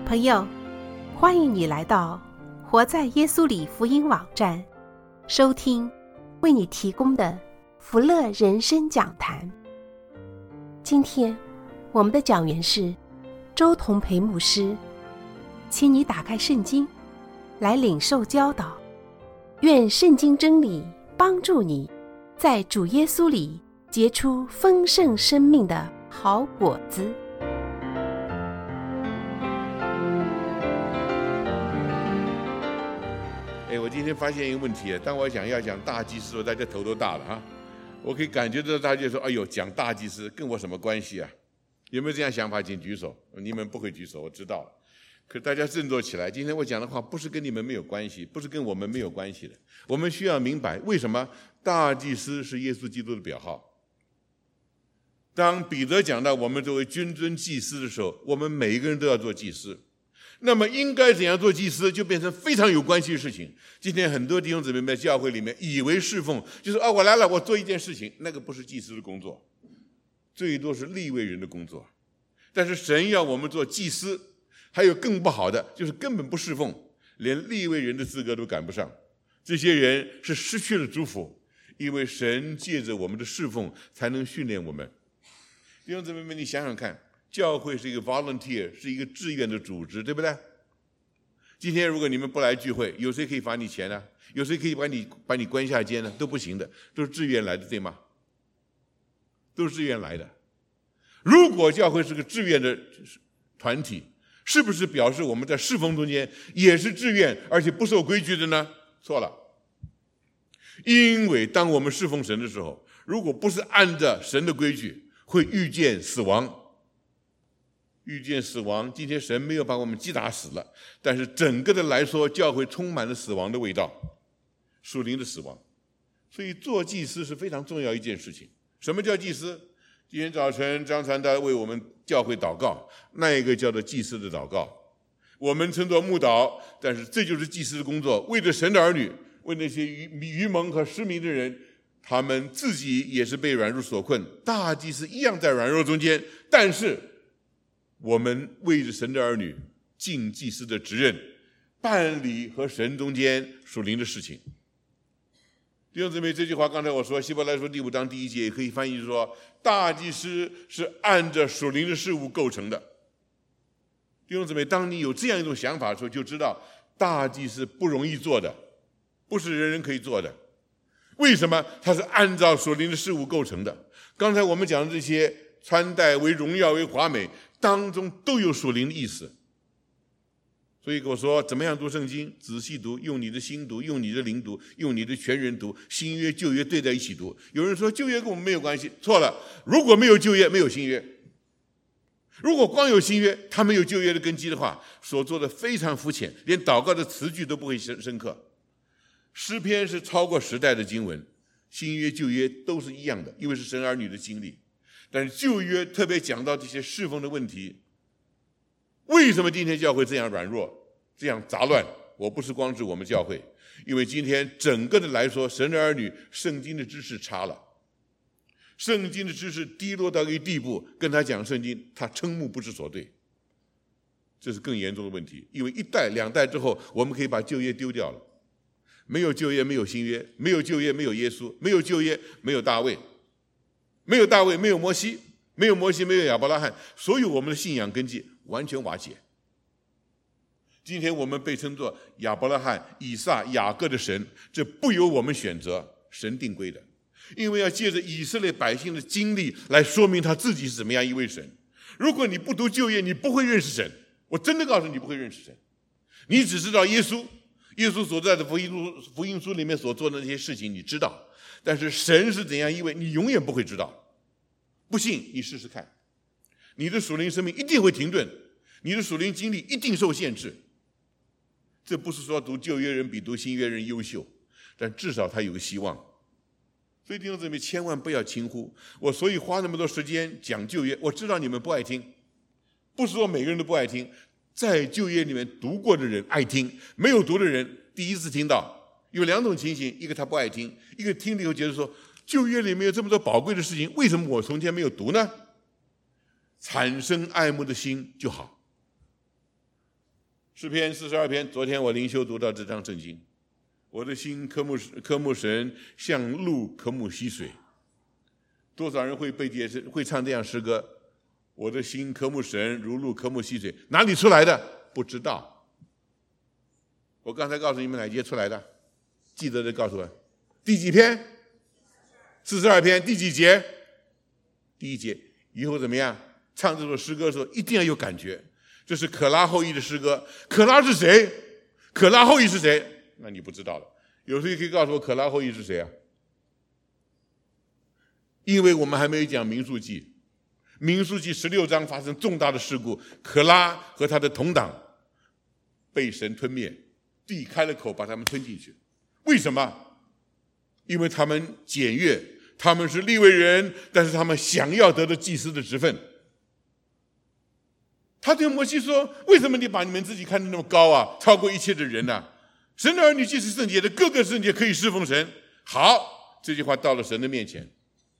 朋友，欢迎你来到活在耶稣里福音网站，收听为你提供的福乐人生讲坛。今天我们的讲员是周同培牧师，请你打开圣经来领受教导，愿圣经真理帮助你在主耶稣里结出丰盛生命的好果子。 我今天发现一个问题，当我要讲大祭司的时候，大家头都大了啊！我可以感觉到大家说：“哎呦，讲大祭司跟我什么关系啊？”有没有这样想法？请举手。你们不会举手，我知道了。可大家振作起来，今天我讲的话不是跟你们没有关系，不是跟我们没有关系的。我们需要明白为什么大祭司是耶稣基督的表号。当彼得讲到我们作为君尊祭司的时候，我们每一个人都要做祭司。那么应该怎样做祭司，就变成非常有关系的事情。今天很多弟兄姊妹在教会里面以为侍奉就是我来了，我做一件事情，那个不是祭司的工作，最多是利未人的工作。但是神要我们做祭司，还有更不好的，就是根本不侍奉，连利未人的资格都赶不上。这些人是失去了祝福，因为神借着我们的侍奉才能训练我们。弟兄姊妹们，你想想看，教会是一个 volunteer， 是一个志愿的组织，对不对？今天如果你们不来聚会，有谁可以罚你钱呢？有谁可以把你关下监呢？都不行的，都是志愿来的，对吗？都是志愿来的。如果教会是个志愿的团体，是不是表示我们在侍奉中间也是志愿，而且不受规矩的呢？错了。因为当我们侍奉神的时候，如果不是按照神的规矩，会遇见死亡。遇见死亡，今天神没有把我们击打死了，但是整个的来说，教会充满了死亡的味道，属灵的死亡。所以做祭司是非常重要一件事情。什么叫祭司？今天早晨张传道为我们教会祷告，那一个叫做祭司的祷告，我们称作牧祷，但是这就是祭司的工作，为着神的儿女，为那些愚蒙和失明的人，他们自己也是被软弱所困，大祭司一样在软弱中间，但是我们为着神的儿女尽祭司的职任，办理和神中间属灵的事情。弟兄姊妹，这句话刚才我说希伯来书第5章第1节也可以翻译说，大祭司是按着属灵的事物构成的。弟兄姊妹，当你有这样一种想法的时候，就知道大祭司不容易做的，不是人人可以做的。为什么？它是按照属灵的事物构成的。刚才我们讲的这些穿戴为荣耀为华美，当中都有属灵的意思。所以我说怎么样读圣经，仔细读，用你的心读，用你的灵读，用你的全人读，新约旧约对在一起读。有人说旧约跟我们没有关系，错了。如果没有旧约，没有新约。如果光有新约，他没有旧约的根基的话，所做的非常肤浅，连祷告的词句都不会深刻。诗篇是超过时代的经文，新约旧约都是一样的，因为是神儿女的经历。但是旧约特别讲到这些侍奉的问题。为什么今天教会这样软弱，这样杂乱？我不是光指我们教会，因为今天整个的来说，神的儿女圣经的知识差了，圣经的知识低落到一个地步，跟他讲圣经，他瞠目不知所对。这是更严重的问题，因为1代2代之后，我们可以把旧约丢掉了。没有旧约，没有新约；没有旧约，没有耶稣；没有旧约，没有大卫；没有大卫，没有摩西；没有摩西，没有亚伯拉罕。所有我们的信仰根基完全瓦解。今天我们被称作亚伯拉罕、以撒、雅各的神，这不由我们选择，神定规的。因为要借着以色列百姓的经历来说明他自己是怎么样一位神。如果你不读旧约，你不会认识神。我真的告诉你，不会认识神。你只知道耶稣，耶稣所在的福音书里面所做的那些事情你知道，但是神是怎样一位，你永远不会知道。不信你试试看，你的属灵生命一定会停顿，你的属灵经历一定受限制。这不是说读旧约人比读新约人优秀，但至少他有个希望。所以弟兄姊妹千万不要轻忽我，所以花那么多时间讲旧约，我知道你们不爱听，不是说每个人都不爱听，在旧约里面读过的人爱听，没有读的人第一次听到。有2种情形，一个他不爱听，一个听了以后觉得说旧约里面有这么多宝贵的事情，为什么我从前没有读呢？产生爱慕的心就好。 诗篇42篇，昨天我灵修读到这章圣经。我的心渴慕神，像鹿渴慕溪水。多少人会唱这样诗歌？我的心渴慕神，如鹿渴慕溪水。哪里出来的？不知道。我刚才告诉你们哪节出来的？记得的告诉我。第几篇？42篇第几节？第1节。以后怎么样？唱这首诗歌的时候一定要有感觉。这是可拉后裔的诗歌。可拉是谁？可拉后裔是谁？那你不知道了。有谁可以告诉我可拉后裔是谁啊？因为我们还没有讲民数记。民数记16章发生重大的事故，可拉和他的同党被神吞灭，地开了口把他们吞进去。为什么？因为他们检阅，他们是利未人，但是他们想要得的祭司的职分。他对摩西说：为什么你把你们自己看得那么高啊，超过一切的人啊？神的儿女既是圣洁的，各个圣洁可以侍奉神。好，这句话到了神的面前，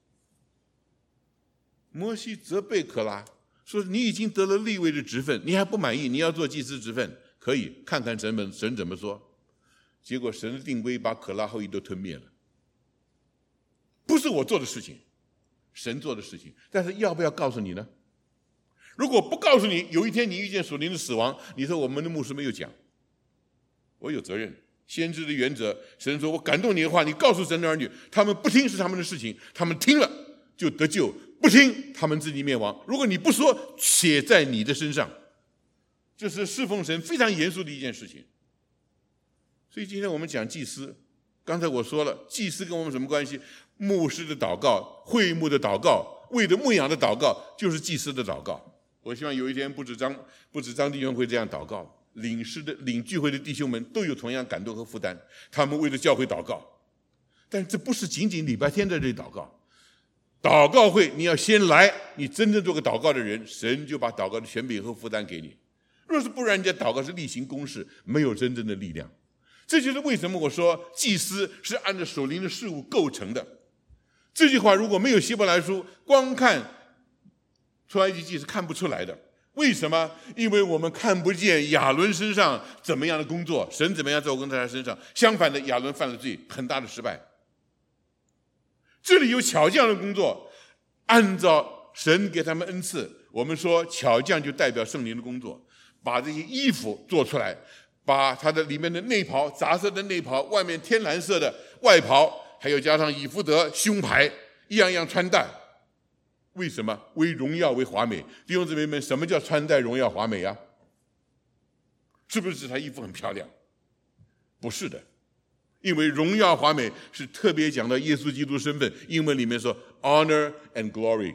摩西责备可拉说：你已经得了利未的职分，你还不满意，你要做祭司职分，可以看看神怎么说。结果神的定规把可拉后裔都吞灭了。不是我做的事情，神做的事情。但是要不要告诉你呢？如果不告诉你，有一天你遇见属灵的死亡，你说我们的牧师没有讲，我有责任。先知的原则，神说我感动你的话，你告诉神的儿女，他们不听是他们的事情，他们听了就得救，不听他们自己灭亡。如果你不说，写在你的身上。这是侍奉神非常严肃的一件事情。所以今天我们讲祭司，刚才我说了，祭司跟我们什么关系？牧师的祷告，会幕的祷告，为的牧养的祷告，就是祭司的祷告。我希望有一天不止张弟兄会这样祷告，领聚会的弟兄们都有同样感动和负担，他们为了教会祷告。但这不是仅仅礼拜天在这里祷告，祷告会你要先来，你真正做个祷告的人，神就把祷告的权柄和负担给你。若是不然，人家祷告是例行公事，没有真正的力量。这就是为什么我说祭司是按照属灵的事物构成的。这句话如果没有希伯来书，光看出埃及记是看不出来的。为什么？因为我们看不见亚伦身上怎么样的工作，神怎么样做工在他身上。相反的，亚伦犯了罪，很大的失败。这里有巧匠的工作，按照神给他们恩赐，我们说巧匠就代表圣灵的工作，把这些衣服做出来，把它的里面的内袍，杂色的内袍，外面天蓝色的外袍，还有加上以弗得、胸牌，一样样穿戴。为什么？为荣耀，为华美。弟兄姊妹们，什么叫穿戴荣耀华美啊？是不是指他衣服很漂亮？不是的，因为荣耀华美是特别讲到耶稣基督身份，英文里面说 honor and glory，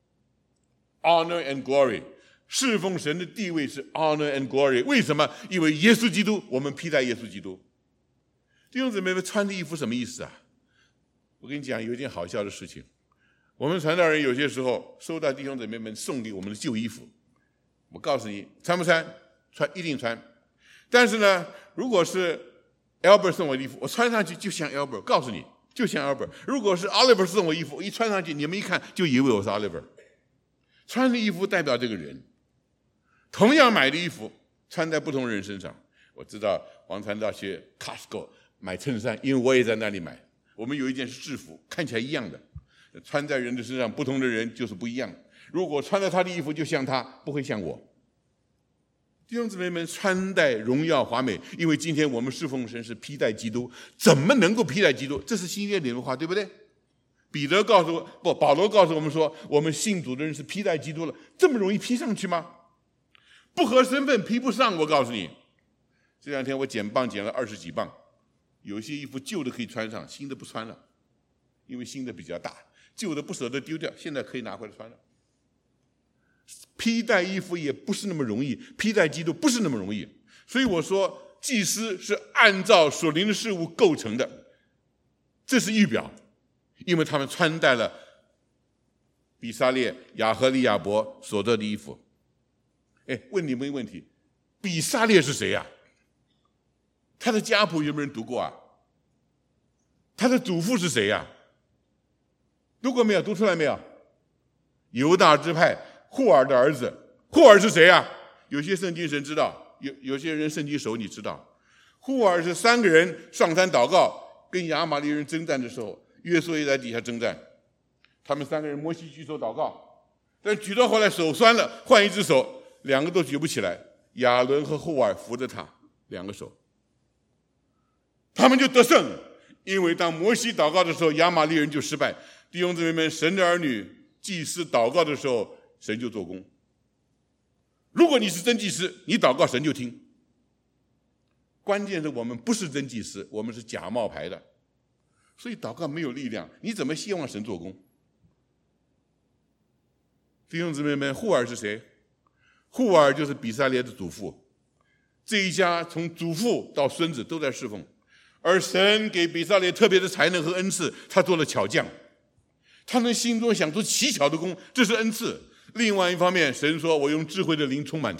honor and glory， 侍奉神的地位是 honor and glory。 为什么？因为耶稣基督，我们披戴耶稣基督。弟兄姊妹们，穿的衣服什么意思啊？我跟你讲，有一件好笑的事情。我们传道人有些时候收到弟兄姊妹们送给我们的旧衣服，我告诉你，穿不穿？穿，一定穿。但是呢，如果是 Albert 送我的衣服，我穿上去就像 Albert， 告诉你，就像 Albert。如果是 Oliver 送我衣服，我一穿上去，你们一看就以为我是 Oliver。穿的衣服代表这个人。同样买的衣服，穿在不同人身上。我知道王传道去 Costco 买衬衫，因为我也在那里买。我们有一件是制服，看起来一样的。穿在人的身上，不同的人就是不一样。如果穿了他的衣服就像他，不会像我。弟兄姊妹们，穿戴荣耀华美，因为今天我们侍奉神是披戴基督，怎么能够披戴基督？这是新约里的话，对不对？保罗告诉我们说，我们信主的人是披戴基督了，这么容易披上去吗？不合身份披不上，我告诉你。这两天我减磅减了20几磅，有些衣服旧的可以穿上，新的不穿了，因为新的比较大。旧的不舍得丢掉，现在可以拿回来穿了。披戴衣服也不是那么容易，披戴基督不是那么容易。所以我说，祭司是按照属灵的事物构成的，这是预表，因为他们穿戴了比撒列、亚和利亚伯所得的衣服。问你们一个问题，比撒列是谁啊？他的家谱有没有人读过啊？他的祖父是谁啊？读过没有？读出来没有？犹大支派户尔的儿子。户尔是谁啊？有些圣经神知道， 有些人圣经熟，你知道，户珥是3个人上山祷告，跟亚玛力人征战的时候，约书亚也在底下征战。他们3个人，摩西举手祷告，但举到后来手酸了，换一只手，2个都举不起来。亚伦和户珥扶着他，2个手，他们就得胜。因为当摩西祷告的时候，亚玛力人就失败。弟兄姊妹们，神的儿女祭司祷告的时候，神就做工。如果你是真祭司，你祷告神就听。关键是我们不是真祭司，我们是假冒牌的，所以祷告没有力量，你怎么希望神做工？弟兄姊妹们，户珥是谁？户珥就是比撒列的祖父，这一家从祖父到孙子都在侍奉，而神给比撒列特别的才能和恩赐，他做了巧匠，他能心中想出奇巧的工，这是恩赐。另外一方面，神说我用智慧的灵充满他。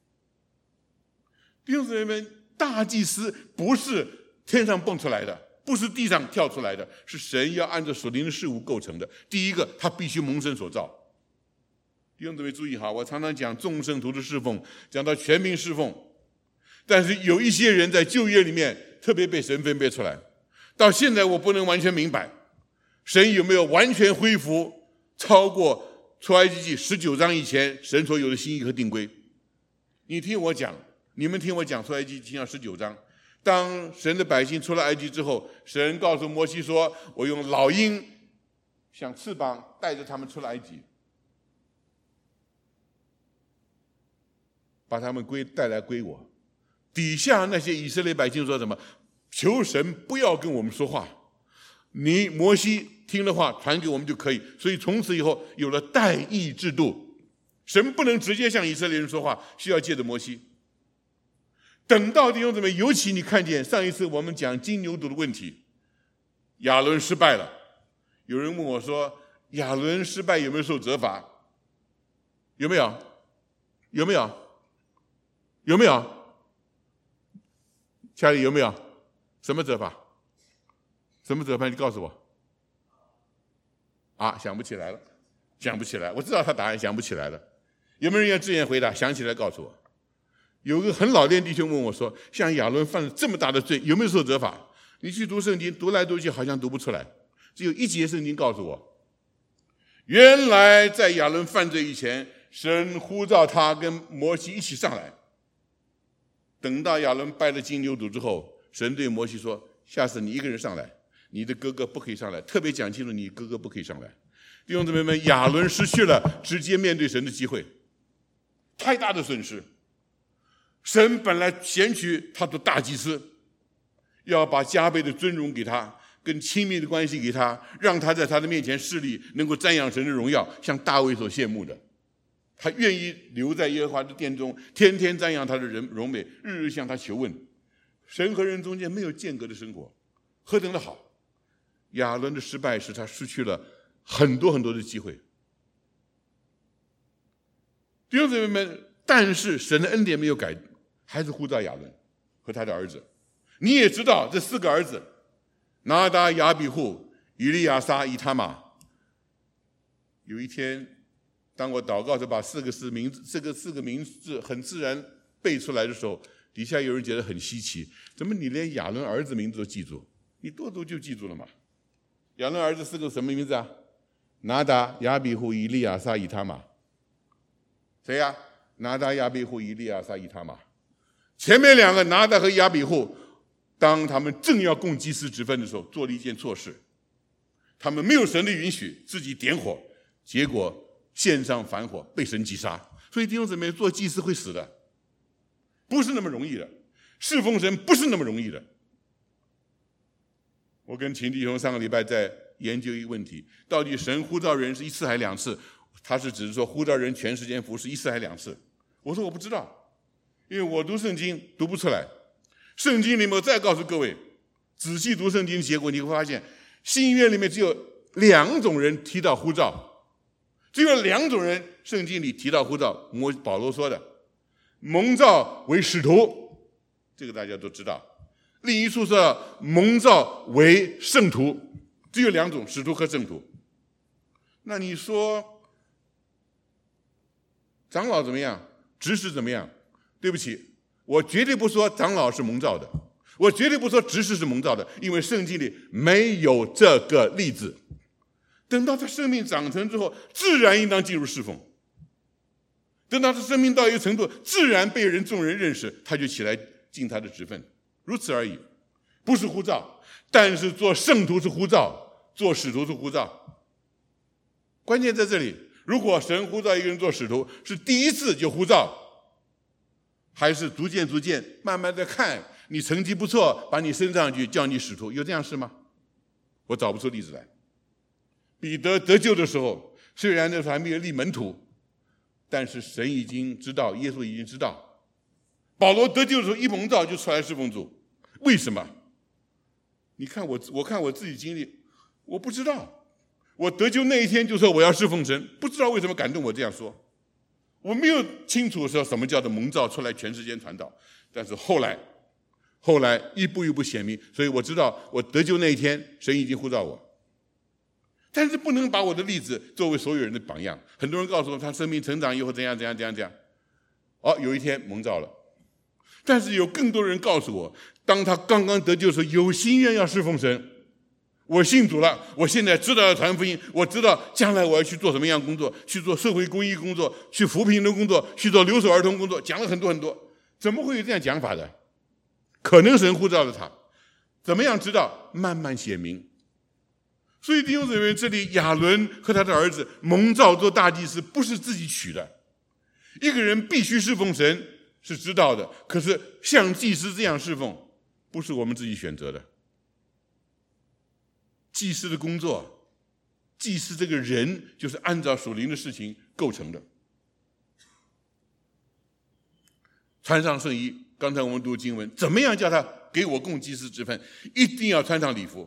弟兄姊妹们，大祭司不是天上蹦出来的，不是地上跳出来的，是神要按照属灵的事物构成的。第一个，他必须蒙神所造。弟兄姊妹注意哈，我常常讲众圣徒的侍奉，讲到全民侍奉，但是有一些人在旧约里面特别被神分别出来。到现在我不能完全明白，神有没有完全恢复超过出埃及记19章以前神所有的心意和定规？你听我讲，你们听我讲出埃及记19章，当神的百姓出了埃及之后，神告诉摩西说：“我用老鹰像翅膀带着他们出了埃及。”把他们带来归我。底下那些以色列百姓说什么？求神不要跟我们说话，你摩西听了话传给我们就可以。所以从此以后有了代议制度，神不能直接向以色列人说话，需要借着摩西。等到弟兄姊妹，尤其你看见上一次我们讲金牛犊的问题，亚伦失败了。有人问我说，亚伦失败有没有受责罚？有没有？有没有？有没有？家里有没有？什么责罚？什么责罚？你告诉我。啊，想不起来了，想不起来。我知道他答案，想不起来了。有没有人要自愿回答？想起来告诉我。有个很老练弟兄问我说，像亚伦犯了这么大的罪，有没有受责罚？你去读圣经，读来读去好像读不出来，只有一节圣经告诉我，原来在亚伦犯罪以前，神呼召他跟摩西一起上来。等到亚伦拜了金牛犊之后，神对摩西说，下次你一个人上来，你的哥哥不可以上来，特别讲清楚你哥哥不可以上来。弟兄姊妹们，亚伦失去了直接面对神的机会，太大的损失。神本来选取他的大祭司，要把加倍的尊荣给他，跟亲密的关系给他，让他在他的面前侍立，能够瞻仰神的荣耀，像大卫所羡慕的。他愿意留在耶和华的殿中，天天瞻仰他的荣美，日日向他求问。神和人中间没有间隔的生活，何等的好！亚伦的失败使他失去了很多很多的机会。弟兄姊妹们，但是神的恩典没有改，还是呼召亚伦和他的儿子。你也知道这4个儿子，拿达、亚比户、以利亚撒、以他玛。有一天，当我祷告着把4个名字很自然背出来的时候，底下有人觉得很稀奇，怎么你连亚伦儿子名字都记住？你多读就记住了嘛。亚伦儿子4个什么名字啊？拿达、亚比户、以利亚撒、以他玛。谁呀？拿达、亚比户、以利亚撒、以他玛。前面2个拿达和亚比户，当他们正要供祭司职分的时候，做了一件错事。他们没有神的允许，自己点火，结果献上反火，被神击杀。所以弟兄姊妹，做祭司会死的，不是那么容易的。侍奉神不是那么容易的。我跟秦弟兄上个礼拜在研究一个问题，到底神呼召人是1次还是2次？他是只是说呼召人全时间服侍1次还是2次？我说我不知道，因为我读圣经读不出来。圣经里面我再告诉各位，仔细读圣经的结果，你会发现新约里面只有2种人提到呼召，只有2种人圣经里提到呼召。保罗说的蒙召为使徒，这个大家都知道。另一处说蒙召为圣徒，只有2种，使徒和圣徒。那你说长老怎么样？执事怎么样？对不起， 我绝对不说长老是蒙召的，我绝对不说执事是蒙召的，因为圣经里没有这个例子。等到他生命长成之后，自然应当进入侍奉。等到他生命到一个程度，自然被众人认识，他就起来尽他的职分，如此而已。不是呼召，但是做圣徒是呼召，做使徒是呼召。关键在这里，如果神呼召一个人做使徒，是第一次就呼召，还是逐渐慢慢的看你成绩不错，把你升上去叫你使徒，有这样事吗？我找不出例子来。彼得得救的时候，虽然那时候还没有立门徒，但是神已经知道，耶稣已经知道。保罗得救的时候一蒙召就出来侍奉主，为什么？你看我看我自己经历，我不知道。我得救那一天就说我要侍奉神，不知道为什么感动我这样说。我没有清楚说什么叫做蒙召出来全世界传道，但是后来一步一步显明，所以我知道我得救那一天神已经呼召我。但是不能把我的例子作为所有人的榜样。很多人告诉我他生命成长以后怎样。有一天蒙召了，但是有更多人告诉我，当他刚刚得救的时候，有心愿要侍奉神。我信主了，我现在知道要传福音，我知道将来我要去做什么样的工作，去做社会公益工作，去扶贫的工作，去做留守儿童工作，讲了很多。怎么会有这样讲法的？可能神呼召了他，怎么样知道？慢慢显明。所以弟兄姊妹，这里亚伦和他的儿子蒙召做大祭司，不是自己取的。一个人必须侍奉神是知道的，可是像祭司这样侍奉，不是我们自己选择的。祭司的工作，祭司这个人就是按照属灵的事情构成的。穿上圣衣，刚才我们读经文，怎么样叫他给我供祭司之分？一定要穿上礼服。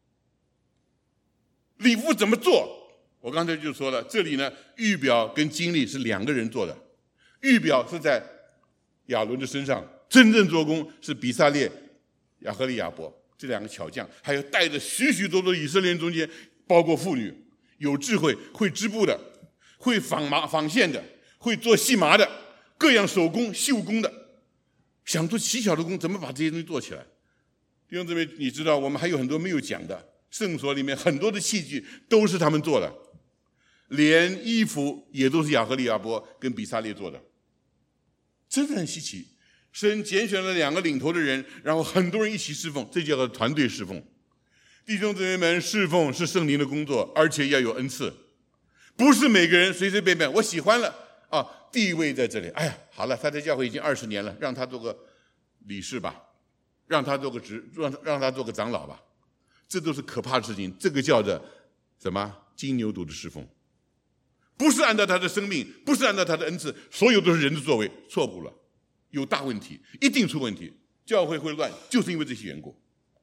礼服怎么做？我刚才就说了，这里呢，预表跟经历是两个人做的。预表是在亚伦的身上，真正做工是比撒列、亚和利亚伯这两个巧匠，还有带着许许多多以色列人中间，包括妇女，有智慧，会织布的，会纺线的，会做细麻的，各样手工绣工的，想做奇巧的工，怎么把这些东西做起来？弟兄姊妹，你知道我们还有很多没有讲的。圣所里面很多的器具都是他们做的，连衣服也都是亚和利亚伯跟比撒列做的，真的很稀奇。神拣选了两个领头的人，然后很多人一起侍奉，这叫做团队侍奉。弟兄姊妹们，侍奉是圣灵的工作，而且要有恩赐，不是每个人随随便便我喜欢了啊，地位在这里，哎呀，好了，他在教会已经20年了，让他做个理事吧，让他做个长老吧。这都是可怕的事情，这个叫做什么？金牛犊的侍奉，不是按照他的生命，不是按照他的恩赐，所有都是人的作为，错误了，有大问题，一定出问题，教会会乱，就是因为这些缘故。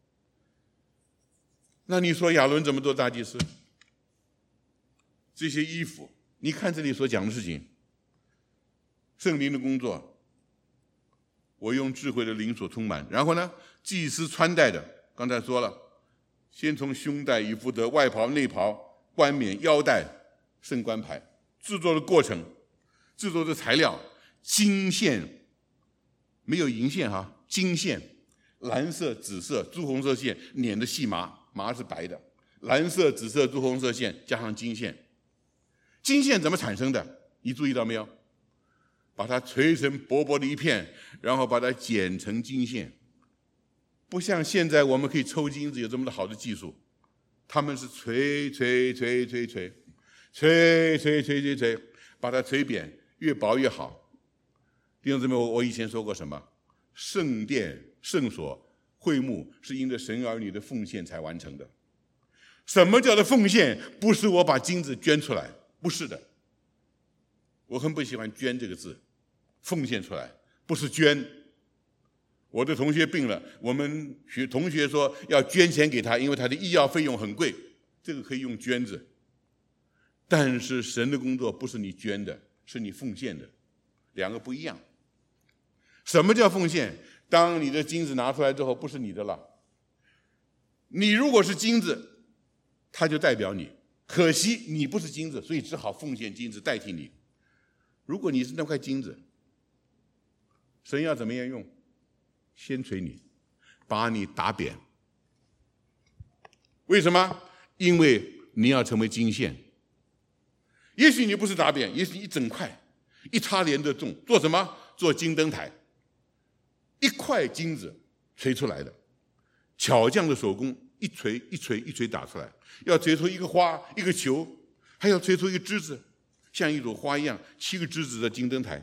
那你说亚伦怎么做大祭司？这些衣服，你看这里所讲的事情，圣灵的工作，我用智慧的灵所充满。然后呢，祭司穿戴的，刚才说了，先从胸带、以弗得、外袍、内袍、冠冕、腰带、圣冠牌，制作的过程，制作的材料，金线，没有银线哈，金线，蓝色、紫色、朱红色线捻的细麻，麻是白的，蓝色、紫色、朱红色线加上金线。金线怎么产生的？你注意到没有？把它锤成薄薄的一片，然后把它剪成金线。不像现在我们可以抽金子有这么好的技术，他们是锤，把它锤扁，越薄越好。弟兄姊妹，我以前说过什么？圣殿、圣所、会幕是因着神儿女的奉献才完成的。什么叫做奉献？不是我把金子捐出来，不是的。我很不喜欢捐这个字，奉献出来不是捐。我的同学病了，我们同学说要捐钱给他，因为他的医药费用很贵，这个可以用捐字。但是神的工作不是你捐的，是你奉献的，两个不一样。什么叫奉献？当你的金子拿出来之后，不是你的了。你如果是金子，它就代表你，可惜你不是金子，所以只好奉献金子代替你。如果你是那块金子，神要怎么样用？ 先锤你，把你打扁。为什么？因为你要成为金线。也许你不是打扁，也许一整块一插连着种，做什么？做金灯台，一块金子锤出来的，巧匠的手工，一锤一锤一锤打出来，要锤出一个花一个球，还要锤出一个枝子，像一朵花一样7个枝子的金灯台。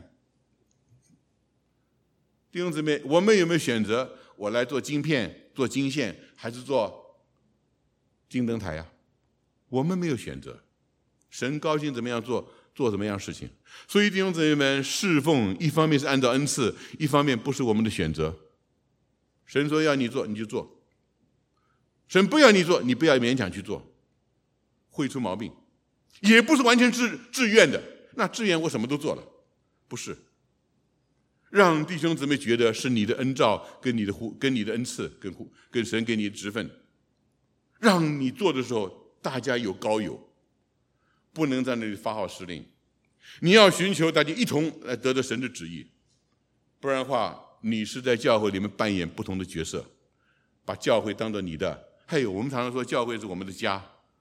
弟兄姊妹，我们有没有选择我来做金片做金线，还是做金灯台呀？我们没有选择，神高兴怎么样做怎么样事情。所以弟兄姊妹们，侍奉一方面是按照恩赐，一方面不是我们的选择。神说要你做你就做，神不要你做你不要勉强去做，会出毛病。也不是完全自愿的，那自愿我什么都做了，不是。让弟兄姊妹觉得是你的恩召跟你的恩赐跟神给你的职分，让你做的时候大家有高有，不能在那里发号施令。你要寻求大家一同来得到神的旨意，不然的话你是在教会里面扮演不同的角色，把教会当作你的。还有我们常常说教会是我们的家，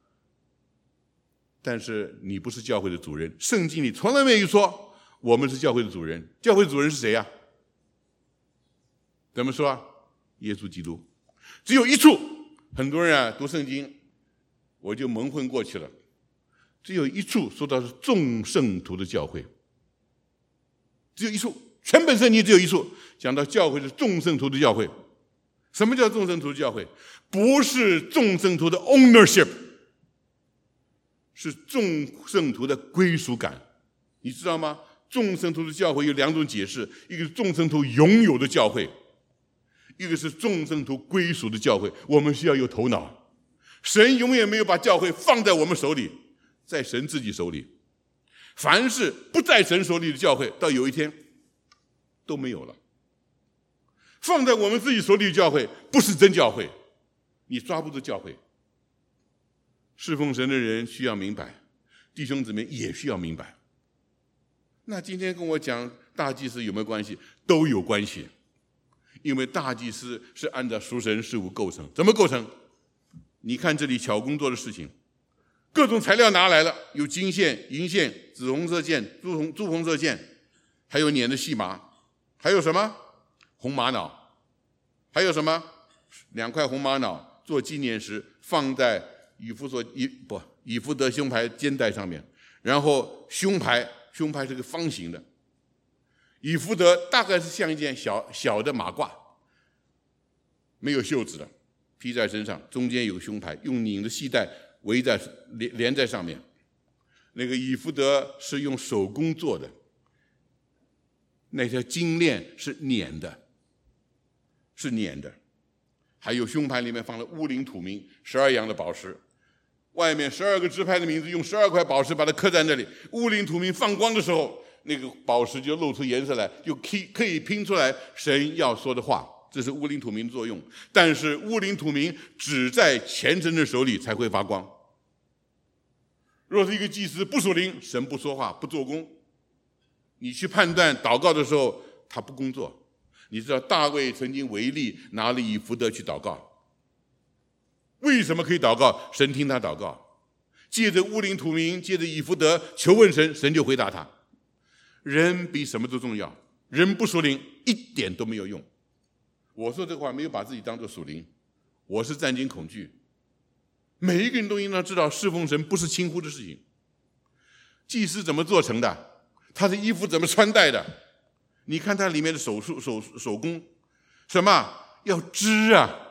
但是你不是教会的主人。圣经里从来没有说我们是教会的主人。教会的主人是谁呀？怎么说啊？耶稣基督。只有一处，很多人读圣经我就蒙混过去了。只有一处说到是众圣徒的教会，只有一处，全本圣经只有一处讲到教会是众圣徒的教会。什么叫众圣徒的教会？不是众圣徒的 ownership， 是众圣徒的归属感。你知道吗？众圣徒的教会有2种解释，一个是众圣徒拥有的教会，一个是众圣徒归属的教会。我们需要有头脑，神永远没有把教会放在我们手里，在神自己手里。凡是不在神手里的教会，到有一天都没有了。放在我们自己手里的教会不是真教会，你抓不住教会。侍奉神的人需要明白，弟兄姊妹也需要明白。那今天跟我讲大祭司有没有关系？都有关系，因为大祭司是按照属神事物构成。怎么构成？你看这里巧工作的事情，各种材料拿来了，有金线、银线、紫红色线、朱红色线，还有捻的细麻，还有什么红玛瑙，还有什么2块红玛瑙做纪念石，放在以弗得胸牌肩带上面，然后胸牌是个方形的，以弗得大概是像一件小的马褂，没有袖子的，披在身上，中间有胸牌，用拧的细带围在连在上面。那个以弗得是用手工做的，那条金链是捻的，还有胸牌里面放了乌灵土明12样的宝石，外面12个支派的名字，用12块宝石把它刻在那里。乌灵土明放光的时候，那个宝石就露出颜色来，就可以拼出来神要说的话。这是乌灵土明的作用。但是乌灵土明只在虔诚的手里才会发光。若是一个祭司不属灵，神不说话不做工，你去判断祷告的时候他不工作。你知道大卫曾经违例拿了以弗得去祷告，为什么可以祷告？神听他祷告，借着乌灵土明，借着以弗得求问神，神就回答他。人比什么都重要，人不属灵一点都没有用。我说这话没有把自己当作属灵，我是战惊恐惧。每一个人都应当知道侍奉神不是轻忽的事情。祭司怎么做成的？他的衣服怎么穿戴的？你看它里面的手工，什么要织啊，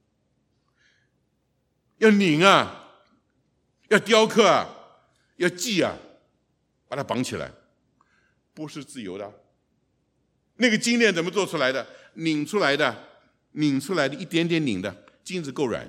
要拧啊，要雕刻啊，要系啊，把它绑起来，不是自由的。那个金链怎么做出来的？拧出来的，一点点拧的，金子够软。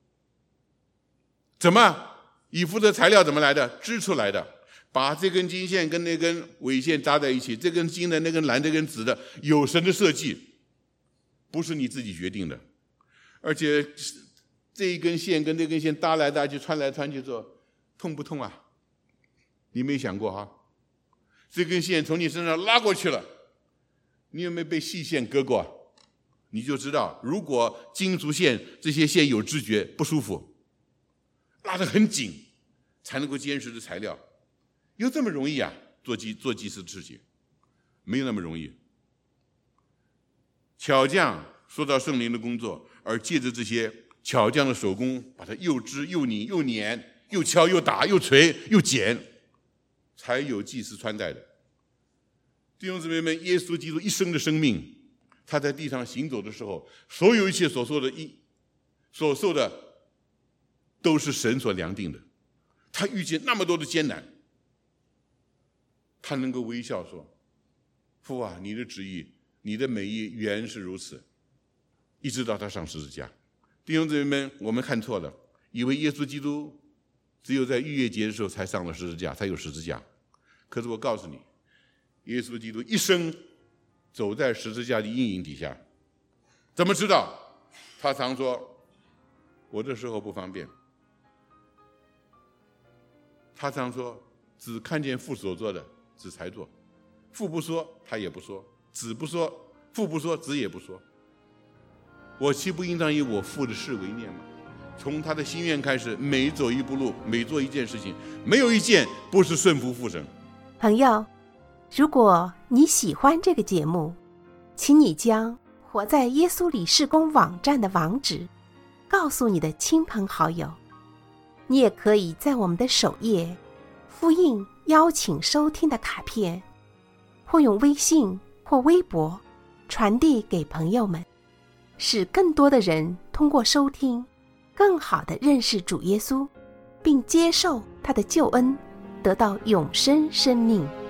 怎么？以弗得材料怎么来的？织出来的。把这根金线跟那根纬线扎在一起，这根金的、那根蓝、这根紫的，有神的设计，不是你自己决定的。而且这一根线跟那根线搭来搭去、穿来穿去之后，痛不痛啊？你没想过哈？这根线从你身上拉过去了，你有没有被细线割过？ 你就知道，如果金属线这些线有知觉不舒服，拉得很紧才能够坚实的材料，有这么容易啊？做祭司的事情没有那么容易。巧匠说到圣灵的工作，而借着这些巧匠的手工，把它又织又拧又捻又敲又打又锤又剪，才有祭司穿戴的。弟兄姊妹们，耶稣基督一生的生命，他在地上行走的时候，所有一切所受的都是神所量定的。他遇见那么多的艰难，他能够微笑说：父啊，你的旨意，你的美意原是如此。一直到他上十字架。弟兄姊妹们，我们看错了，以为耶稣基督只有在逾越节的时候才上了十字架，才有十字架。可是我告诉你，耶稣基督一生走在十字架的阴影底下。怎么知道？他常说：我这时候不方便。他常说：只看见父所做的，子才做。父不说，他也不说；子不说，父不说，子也不说。我岂不应当以我父的事为念吗？从他的心愿开始，每走一步路，每做一件事情，没有一件不是顺服父神。 朋友，如果你喜欢这个节目，请你将活在耶稣里事工网站的网址告诉你的亲朋好友。你也可以在我们的首页复印邀请收听的卡片，或用微信或微博传递给朋友们，使更多的人通过收听更好地认识主耶稣，并接受他的救恩，得到永生生命。